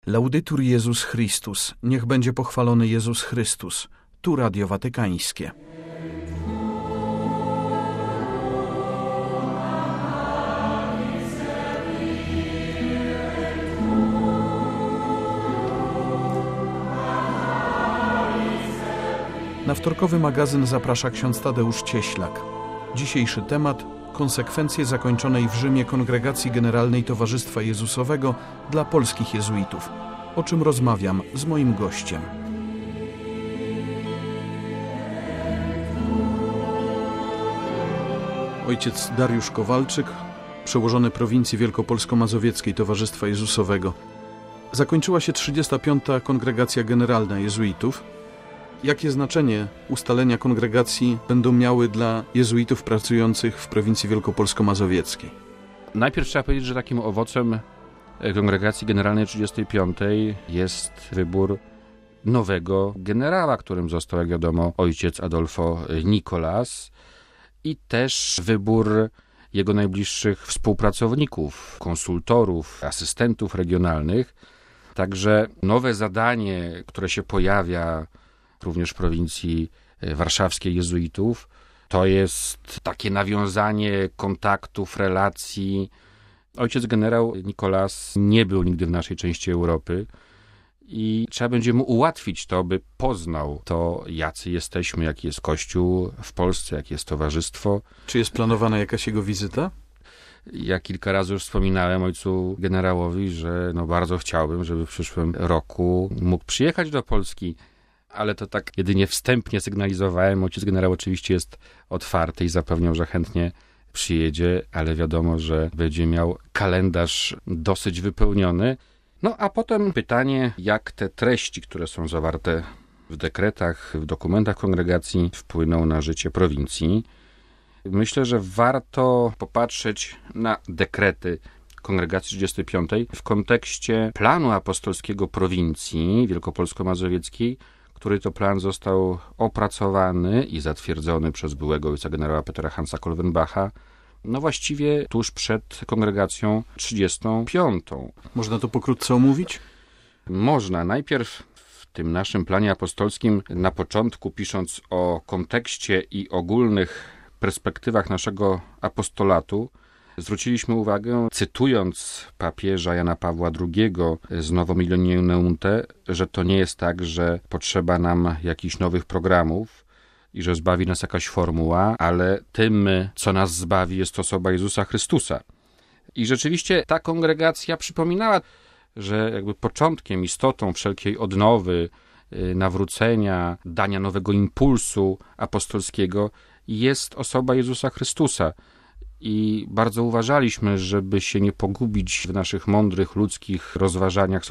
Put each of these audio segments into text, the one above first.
Laudetur Jezus Chrystus. Niech będzie pochwalony Jezus Chrystus. Tu Radio Watykańskie. Na wtorkowy magazyn zaprasza ksiądz Tadeusz Cieślak. Dzisiejszy temat: konsekwencje zakończonej w Rzymie Kongregacji Generalnej Towarzystwa Jezusowego dla polskich jezuitów. O czym rozmawiam z moim gościem. Ojciec Dariusz Kowalczyk, przełożony prowincji wielkopolsko-mazowieckiej Towarzystwa Jezusowego. Zakończyła się 35. Kongregacja Generalna Jezuitów. Jakie znaczenie ustalenia kongregacji będą miały dla jezuitów pracujących w prowincji wielkopolsko-mazowieckiej? Najpierw trzeba powiedzieć, że takim owocem Kongregacji Generalnej 35. jest wybór nowego generała, którym został, jak wiadomo, ojciec Adolfo Nicolas, i też wybór jego najbliższych współpracowników, konsultorów, asystentów regionalnych. Także nowe zadanie, które się pojawia również w prowincji warszawskiej jezuitów, to jest takie nawiązanie kontaktów, relacji. Ojciec generał Nicolas nie był nigdy w naszej części Europy i trzeba będzie mu ułatwić to, by poznał to, jacy jesteśmy, jaki jest Kościół w Polsce, jakie jest towarzystwo. Czy jest planowana jakaś jego wizyta? Ja kilka razy już wspominałem ojcu generałowi, że bardzo chciałbym, żeby w przyszłym roku mógł przyjechać do Polski, ale to tak jedynie wstępnie sygnalizowałem. Ojciec generał oczywiście jest otwarty i zapewniał, że chętnie przyjedzie, ale wiadomo, że będzie miał kalendarz dosyć wypełniony. A potem pytanie, jak te treści, które są zawarte w dekretach, w dokumentach kongregacji, wpłyną na życie prowincji. Myślę, że warto popatrzeć na dekrety Kongregacji 35 w kontekście planu apostolskiego prowincji wielkopolsko-mazowieckiej, który to plan został opracowany i zatwierdzony przez byłego ojca generała Petera Hansa Kolvenbacha, właściwie tuż przed Kongregacją 35. Można to pokrótce omówić? Można. Najpierw w tym naszym planie apostolskim, na początku pisząc o kontekście i ogólnych perspektywach naszego apostolatu, zwróciliśmy uwagę, cytując papieża Jana Pawła II z Novo Millenium Neunte, że to nie jest tak, że potrzeba nam jakichś nowych programów i że zbawi nas jakaś formuła, ale tym, co nas zbawi, jest osoba Jezusa Chrystusa. I rzeczywiście ta kongregacja przypominała, że jakby początkiem, istotą wszelkiej odnowy, nawrócenia, dania nowego impulsu apostolskiego jest osoba Jezusa Chrystusa. I bardzo uważaliśmy, żeby się nie pogubić w naszych mądrych, ludzkich rozważaniach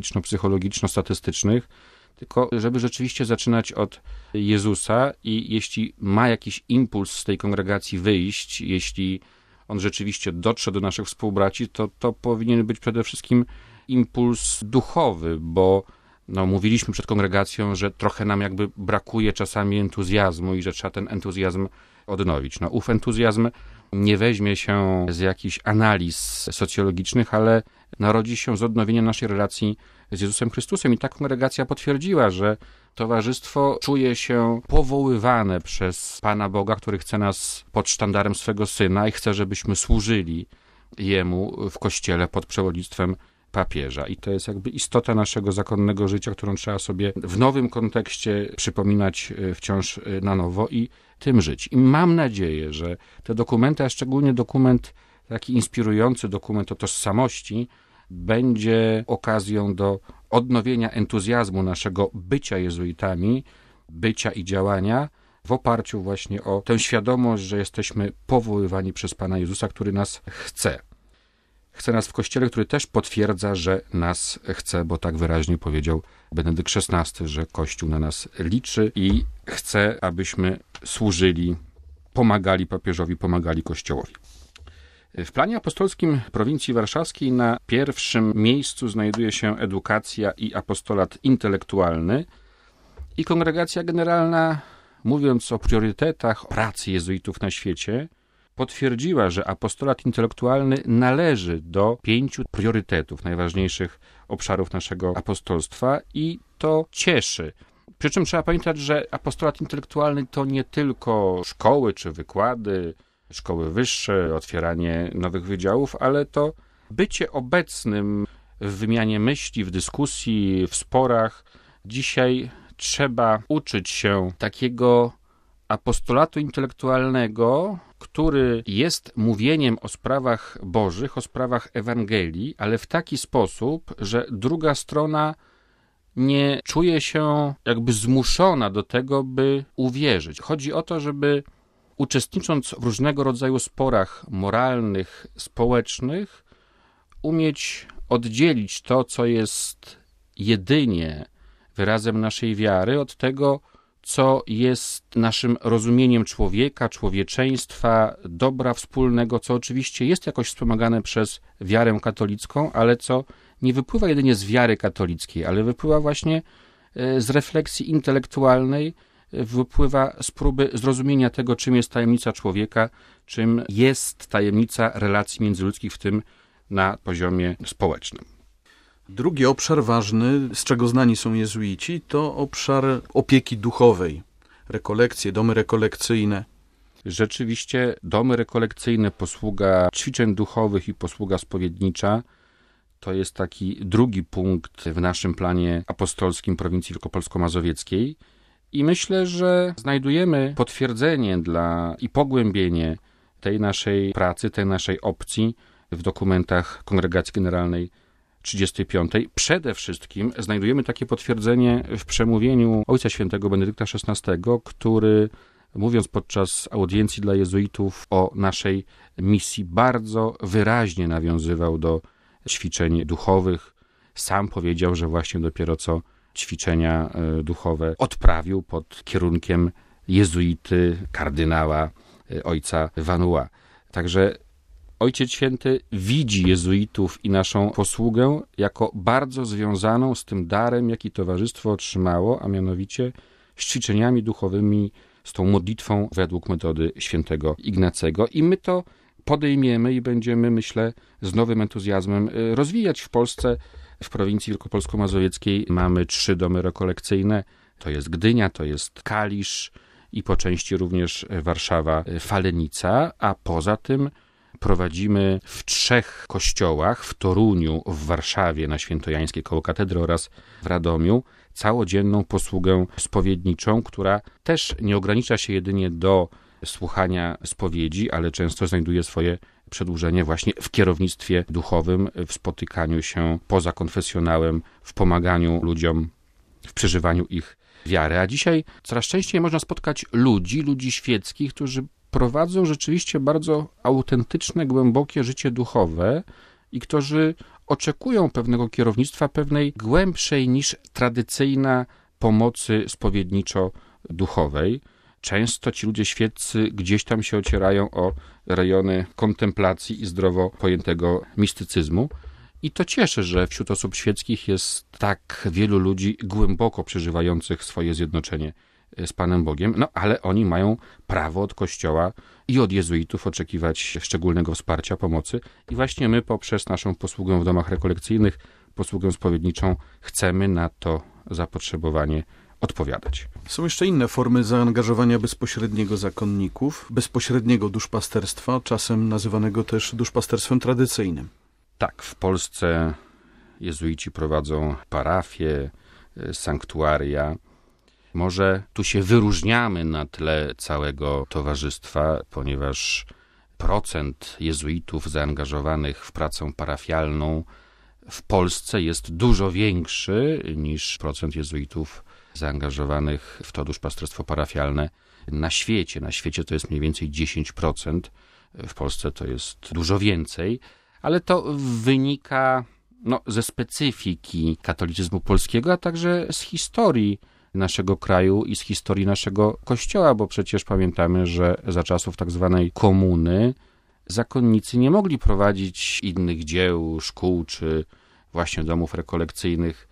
socjologiczno-statystycznych, tylko żeby rzeczywiście zaczynać od Jezusa i jeśli ma jakiś impuls z tej kongregacji wyjść, jeśli on rzeczywiście dotrze do naszych współbraci, to powinien być przede wszystkim impuls duchowy, bo mówiliśmy przed kongregacją, że trochę nam jakby brakuje czasami entuzjazmu i że trzeba ten entuzjazm odnowić. Ów entuzjazm nie weźmie się z jakichś analiz socjologicznych, ale narodzi się z odnowienia naszej relacji z Jezusem Chrystusem. I ta kongregacja potwierdziła, że towarzystwo czuje się powoływane przez Pana Boga, który chce nas pod sztandarem swego Syna i chce, żebyśmy służyli Jemu w Kościele pod przewodnictwem papieża. I to jest jakby istota naszego zakonnego życia, którą trzeba sobie w nowym kontekście przypominać wciąż na nowo i tym żyć. I mam nadzieję, że te dokumenty, a szczególnie dokument taki inspirujący, dokument o tożsamości, będzie okazją do odnowienia entuzjazmu naszego bycia jezuitami, bycia i działania w oparciu właśnie o tę świadomość, że jesteśmy powoływani przez Pana Jezusa, który nas chce. Chce nas w Kościele, który też potwierdza, że nas chce, bo tak wyraźnie powiedział Benedykt XVI, że Kościół na nas liczy i chce, abyśmy służyli, pomagali papieżowi, pomagali Kościołowi. W planie apostolskim prowincji warszawskiej na pierwszym miejscu znajduje się edukacja i apostolat intelektualny i Kongregacja Generalna, mówiąc o priorytetach pracy jezuitów na świecie, potwierdziła, że apostolat intelektualny należy do 5 priorytetów, najważniejszych obszarów naszego apostolstwa i to cieszy. Przy czym trzeba pamiętać, że apostolat intelektualny to nie tylko szkoły czy wykłady, szkoły wyższe, otwieranie nowych wydziałów, ale to bycie obecnym w wymianie myśli, w dyskusji, w sporach. Dzisiaj trzeba uczyć się takiego apostolatu intelektualnego, który jest mówieniem o sprawach bożych, o sprawach Ewangelii, ale w taki sposób, że druga strona nie czuje się jakby zmuszona do tego, by uwierzyć. Chodzi o to, żeby uczestnicząc w różnego rodzaju sporach moralnych, społecznych, umieć oddzielić to, co jest jedynie wyrazem naszej wiary, od tego, co jest naszym rozumieniem człowieka, człowieczeństwa, dobra wspólnego, co oczywiście jest jakoś wspomagane przez wiarę katolicką, ale co nie wypływa jedynie z wiary katolickiej, ale wypływa właśnie z refleksji intelektualnej, wypływa z próby zrozumienia tego, czym jest tajemnica człowieka, czym jest tajemnica relacji międzyludzkich, w tym na poziomie społecznym. Drugi obszar ważny, z czego znani są jezuici, to obszar opieki duchowej. Rekolekcje, domy rekolekcyjne. Rzeczywiście domy rekolekcyjne, posługa ćwiczeń duchowych i posługa spowiednicza to jest taki drugi punkt w naszym planie apostolskim prowincji wielkopolsko-mazowieckiej i myślę, że znajdujemy potwierdzenie i pogłębienie tej naszej pracy, tej naszej opcji w dokumentach Kongregacji Generalnej 35. Przede wszystkim znajdujemy takie potwierdzenie w przemówieniu Ojca Świętego Benedykta XVI, który mówiąc podczas audiencji dla jezuitów o naszej misji, bardzo wyraźnie nawiązywał do ćwiczeń duchowych. Sam powiedział, że właśnie dopiero co ćwiczenia duchowe odprawił pod kierunkiem jezuity, kardynała ojca Vanua. Także Ojciec Święty widzi jezuitów i naszą posługę jako bardzo związaną z tym darem, jaki towarzystwo otrzymało, a mianowicie z ćwiczeniami duchowymi, z tą modlitwą według metody świętego Ignacego. I my to podejmiemy i będziemy, myślę, z nowym entuzjazmem rozwijać w Polsce. W prowincji wielkopolsko-mazowieckiej mamy 3 domy rekolekcyjne. To jest Gdynia, to jest Kalisz i po części również Warszawa, Falenica, a poza tym prowadzimy w 3 kościołach, w Toruniu, w Warszawie na Świętojańskiej koło katedry oraz w Radomiu, całodzienną posługę spowiedniczą, która też nie ogranicza się jedynie do słuchania spowiedzi, ale często znajduje swoje przedłużenie właśnie w kierownictwie duchowym, w spotykaniu się poza konfesjonałem, w pomaganiu ludziom, w przeżywaniu ich wiary. A dzisiaj coraz częściej można spotkać ludzi świeckich, którzy prowadzą rzeczywiście bardzo autentyczne, głębokie życie duchowe i którzy oczekują pewnego kierownictwa, pewnej głębszej niż tradycyjna pomocy spowiedniczo-duchowej. Często ci ludzie świeccy gdzieś tam się ocierają o rejony kontemplacji i zdrowo pojętego mistycyzmu. I to cieszy, że wśród osób świeckich jest tak wielu ludzi głęboko przeżywających swoje zjednoczenie z Panem Bogiem, no ale oni mają prawo od Kościoła i od jezuitów oczekiwać szczególnego wsparcia, pomocy i właśnie my poprzez naszą posługę w domach rekolekcyjnych, posługę spowiedniczą chcemy na to zapotrzebowanie odpowiadać. Są jeszcze inne formy zaangażowania bezpośredniego zakonników, bezpośredniego duszpasterstwa, czasem nazywanego też duszpasterstwem tradycyjnym. Tak, w Polsce jezuici prowadzą parafie, sanktuaria. Może tu się wyróżniamy na tle całego towarzystwa, ponieważ procent jezuitów zaangażowanych w pracę parafialną w Polsce jest dużo większy niż procent jezuitów zaangażowanych w to duszpasterstwo parafialne na świecie. Na świecie to jest mniej więcej 10%, w Polsce to jest dużo więcej, ale to wynika ze specyfiki katolicyzmu polskiego, a także z historii naszego kraju i z historii naszego Kościoła, bo przecież pamiętamy, że za czasów tak zwanej komuny zakonnicy nie mogli prowadzić innych dzieł, szkół czy właśnie domów rekolekcyjnych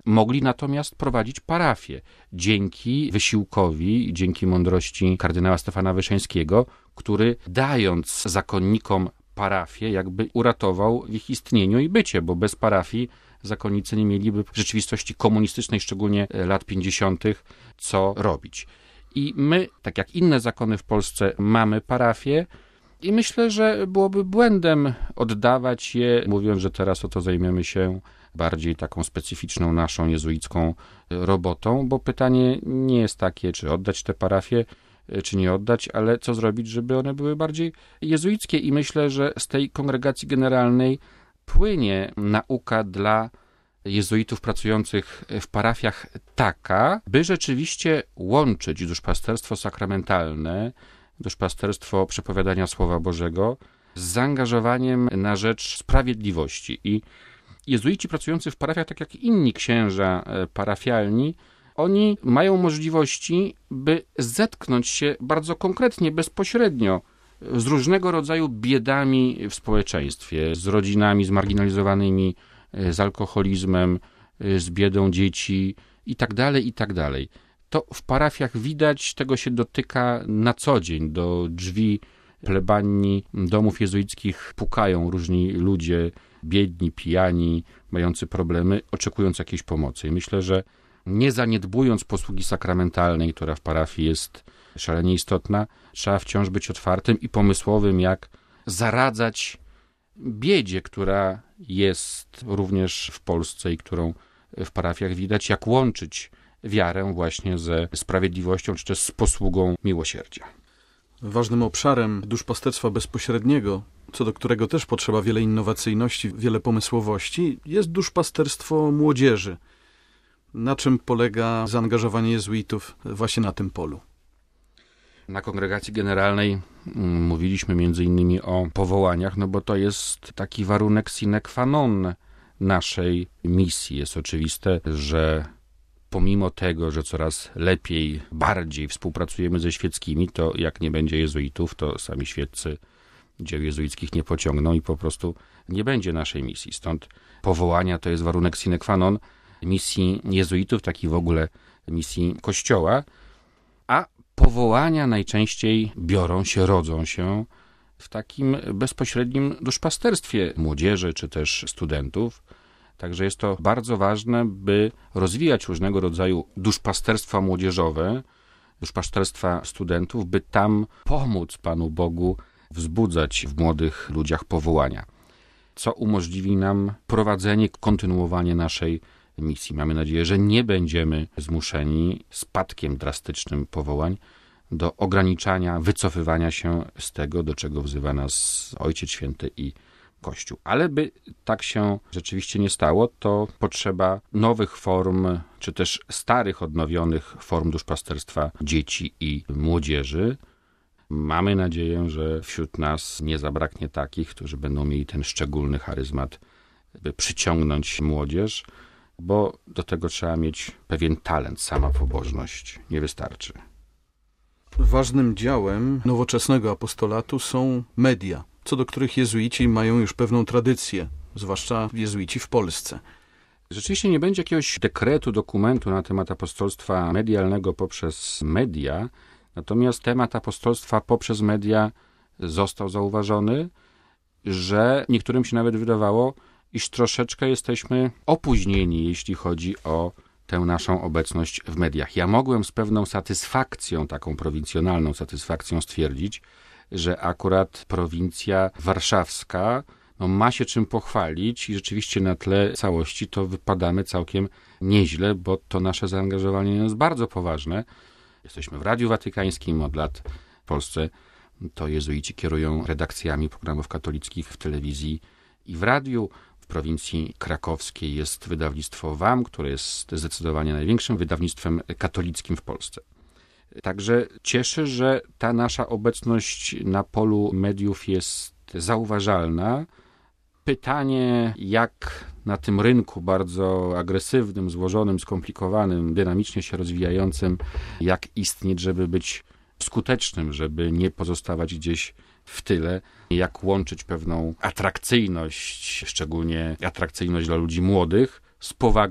Mogli natomiast prowadzić parafie dzięki wysiłkowi, dzięki mądrości kardynała Stefana Wyszyńskiego, który dając zakonnikom parafię jakby uratował ich istnieniu i bycie, bo bez parafii zakonnicy nie mieliby w rzeczywistości komunistycznej, szczególnie lat 50., co robić. I my, tak jak inne zakony w Polsce, mamy parafie i myślę, że byłoby błędem oddawać je, mówiąc, że teraz oto zajmiemy się bardziej taką specyficzną naszą jezuicką robotą, bo pytanie nie jest takie, czy oddać te parafie, czy nie oddać, ale co zrobić, żeby one były bardziej jezuickie i myślę, że z tej kongregacji generalnej płynie nauka dla jezuitów pracujących w parafiach taka, by rzeczywiście łączyć duszpasterstwo sakramentalne, duszpasterstwo przepowiadania Słowa Bożego z zaangażowaniem na rzecz sprawiedliwości. I jezuici pracujący w parafiach, tak jak inni księża parafialni, oni mają możliwości, by zetknąć się bardzo konkretnie, bezpośrednio z różnego rodzaju biedami w społeczeństwie, z rodzinami zmarginalizowanymi, z alkoholizmem, z biedą dzieci itd., itd. To w parafiach widać, tego się dotyka na co dzień. Do drzwi plebanii domów jezuickich pukają różni ludzie, biedni, pijani, mający problemy, oczekując jakiejś pomocy. I myślę, że nie zaniedbując posługi sakramentalnej, która w parafii jest szalenie istotna, trzeba wciąż być otwartym i pomysłowym, jak zaradzać biedzie, która jest również w Polsce i którą w parafiach widać, jak łączyć wiarę właśnie ze sprawiedliwością, czy też z posługą miłosierdzia. Ważnym obszarem duszpasterstwa bezpośredniego, co do którego też potrzeba wiele innowacyjności, wiele pomysłowości, jest duszpasterstwo młodzieży. Na czym polega zaangażowanie jezuitów właśnie na tym polu? Na kongregacji generalnej mówiliśmy między innymi o powołaniach, no bo to jest taki warunek sine qua non naszej misji. Jest oczywiste, że pomimo tego, że coraz lepiej, bardziej współpracujemy ze świeckimi, to jak nie będzie jezuitów, to sami świeccy dzieł jezuickich nie pociągną i po prostu nie będzie naszej misji. Stąd powołania to jest warunek sine qua non misji jezuitów, tak i w ogóle misji Kościoła, a powołania najczęściej rodzą się w takim bezpośrednim duszpasterstwie młodzieży czy też studentów. Także jest to bardzo ważne, by rozwijać różnego rodzaju duszpasterstwa młodzieżowe, duszpasterstwa studentów, by tam pomóc Panu Bogu wzbudzać w młodych ludziach powołania, co umożliwi nam prowadzenie, kontynuowanie naszej misji. Mamy nadzieję, że nie będziemy zmuszeni spadkiem drastycznym powołań do ograniczania, wycofywania się z tego, do czego wzywa nas Ojciec Święty i Kościół. Ale by tak się rzeczywiście nie stało, to potrzeba nowych form, czy też starych, odnowionych form duszpasterstwa dzieci i młodzieży. Mamy nadzieję, że wśród nas nie zabraknie takich, którzy będą mieli ten szczególny charyzmat, by przyciągnąć młodzież, bo do tego trzeba mieć pewien talent, sama pobożność nie wystarczy. Ważnym działem nowoczesnego apostolatu są media, co do których jezuici mają już pewną tradycję, zwłaszcza jezuici w Polsce. Rzeczywiście nie będzie jakiegoś dekretu, dokumentu na temat apostolstwa medialnego poprzez media, natomiast temat apostolstwa poprzez media został zauważony, że niektórym się nawet wydawało, iż troszeczkę jesteśmy opóźnieni, jeśli chodzi o tę naszą obecność w mediach. Ja mogłem z pewną satysfakcją, taką prowincjonalną satysfakcją stwierdzić, że akurat prowincja warszawska ma się czym pochwalić i rzeczywiście na tle całości to wypadamy całkiem nieźle, bo to nasze zaangażowanie jest bardzo poważne. Jesteśmy w Radiu Watykańskim od lat w Polsce. To jezuici kierują redakcjami programów katolickich w telewizji i w radiu. W prowincji krakowskiej jest wydawnictwo WAM, które jest zdecydowanie największym wydawnictwem katolickim w Polsce. Także cieszy, że ta nasza obecność na polu mediów jest zauważalna. Pytanie, jak na tym rynku bardzo agresywnym, złożonym, skomplikowanym, dynamicznie się rozwijającym, jak istnieć, żeby być skutecznym, żeby nie pozostawać gdzieś w tyle, jak łączyć pewną atrakcyjność, szczególnie atrakcyjność dla ludzi młodych, z powagą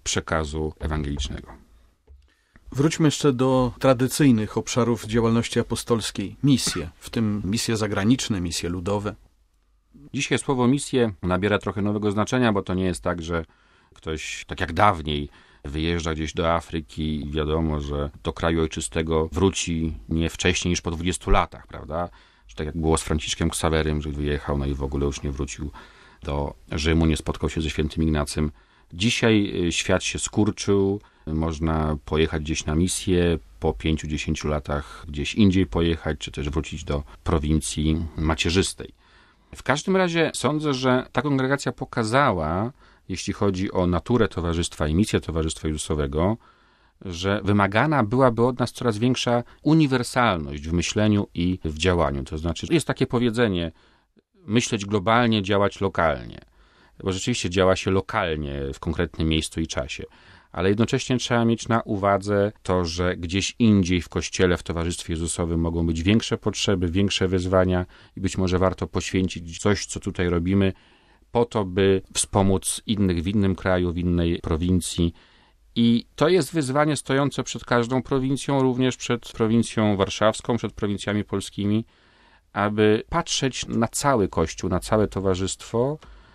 przekazu ewangelicznego. Wróćmy jeszcze do tradycyjnych obszarów działalności apostolskiej. Misje, w tym misje zagraniczne, misje ludowe. Dzisiaj słowo misje nabiera trochę nowego znaczenia, bo to nie jest tak, że ktoś, tak jak dawniej, wyjeżdża gdzieś do Afryki i wiadomo, że do kraju ojczystego wróci nie wcześniej niż po 20 latach, prawda? Że tak jak było z Franciszkiem Ksawerym, że wyjechał, no i w ogóle już nie wrócił do Rzymu, nie spotkał się ze świętym Ignacym. Dzisiaj świat się skurczył, można pojechać gdzieś na misję, po 5-10 latach gdzieś indziej pojechać, czy też wrócić do prowincji macierzystej. W każdym razie sądzę, że ta kongregacja pokazała, jeśli chodzi o naturę towarzystwa i misję Towarzystwa Jezusowego, że wymagana byłaby od nas coraz większa uniwersalność w myśleniu i w działaniu. To znaczy, jest takie powiedzenie, myśleć globalnie, działać lokalnie. Bo rzeczywiście działa się lokalnie w konkretnym miejscu i czasie. Ale jednocześnie trzeba mieć na uwadze to, że gdzieś indziej w Kościele, w Towarzystwie Jezusowym mogą być większe potrzeby, większe wyzwania i być może warto poświęcić coś, co tutaj robimy, po to, by wspomóc innych w innym kraju, w innej prowincji. I to jest wyzwanie stojące przed każdą prowincją, również przed prowincją warszawską, przed prowincjami polskimi, aby patrzeć na cały Kościół, na całe towarzystwo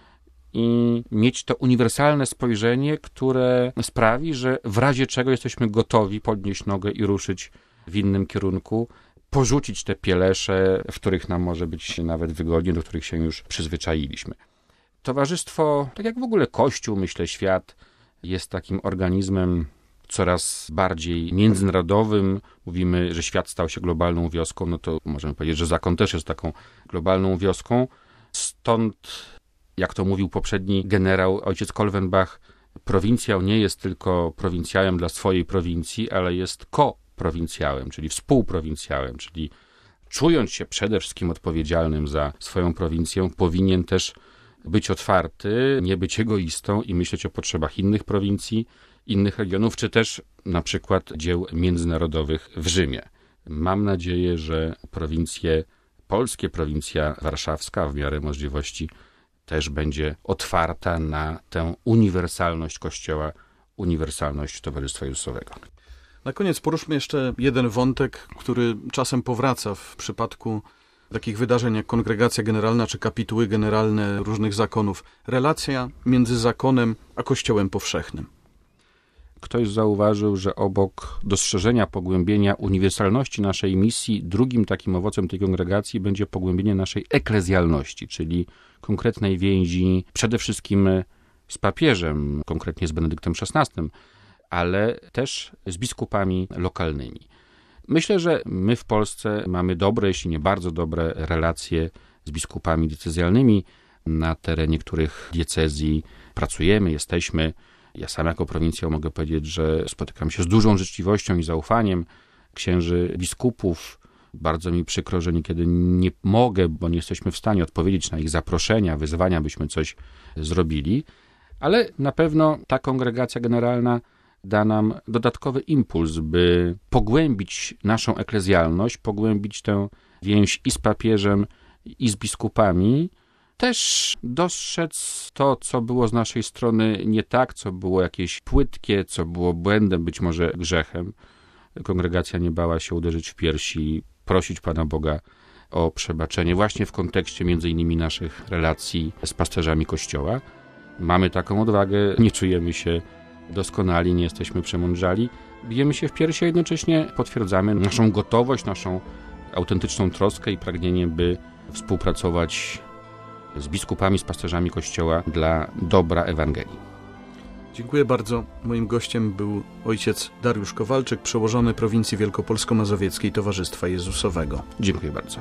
i mieć to uniwersalne spojrzenie, które sprawi, że w razie czego jesteśmy gotowi podnieść nogę i ruszyć w innym kierunku, porzucić te pielesze, w których nam może być nawet wygodnie, do których się już przyzwyczailiśmy. Towarzystwo, tak jak w ogóle Kościół, myślę, świat, jest takim organizmem coraz bardziej międzynarodowym. Mówimy, że świat stał się globalną wioską, no to możemy powiedzieć, że zakon też jest taką globalną wioską. Stąd, jak to mówił poprzedni generał, ojciec Kolwenbach, prowincjał nie jest tylko prowincjałem dla swojej prowincji, ale jest koprowincjałem, czyli współprowincjałem, czyli czując się przede wszystkim odpowiedzialnym za swoją prowincję, powinien też być otwarty, nie być egoistą i myśleć o potrzebach innych prowincji, innych regionów, czy też na przykład dzieł międzynarodowych w Rzymie. Mam nadzieję, że prowincje polskie, prowincja warszawska w miarę możliwości też będzie otwarta na tę uniwersalność Kościoła, uniwersalność Towarzystwa Jezusowego. Na koniec poruszmy jeszcze jeden wątek, który czasem powraca w przypadku takich wydarzeń jak kongregacja generalna czy kapituły generalne różnych zakonów. Relacja między zakonem a Kościołem powszechnym. Ktoś zauważył, że obok dostrzeżenia, pogłębienia uniwersalności naszej misji, drugim takim owocem tej kongregacji będzie pogłębienie naszej eklezjalności, czyli konkretnej więzi przede wszystkim z papieżem, konkretnie z Benedyktem XVI, ale też z biskupami lokalnymi. Myślę, że my w Polsce mamy dobre, jeśli nie bardzo dobre relacje z biskupami diecezjalnymi. Na terenie których diecezji pracujemy, jesteśmy. Ja sam jako prowincjał mogę powiedzieć, że spotykam się z dużą życzliwością i zaufaniem księży biskupów. Bardzo mi przykro, że niekiedy nie mogę, bo nie jesteśmy w stanie odpowiedzieć na ich zaproszenia, wyzwania, byśmy coś zrobili. Ale na pewno ta kongregacja generalna da nam dodatkowy impuls, by pogłębić naszą eklezjalność, pogłębić tę więź i z papieżem, i z biskupami. Też dostrzec to, co było z naszej strony nie tak, co było jakieś płytkie, co było błędem, być może grzechem. Kongregacja nie bała się uderzyć w piersi, prosić Pana Boga o przebaczenie właśnie w kontekście między innymi naszych relacji z pasterzami Kościoła. Mamy taką odwagę, nie czujemy się doskonali, nie jesteśmy przemądrzali. Bijemy się w piersi, a jednocześnie potwierdzamy naszą gotowość, naszą autentyczną troskę i pragnienie, by współpracować z biskupami, z pasterzami Kościoła dla dobra Ewangelii. Dziękuję bardzo. Moim gościem był ojciec Dariusz Kowalczyk, przełożony prowincji wielkopolsko-mazowieckiej Towarzystwa Jezusowego. Dziękuję bardzo.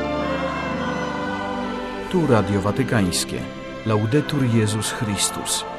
Tu Radio Watykańskie. Laudetur Jezus Chrystus.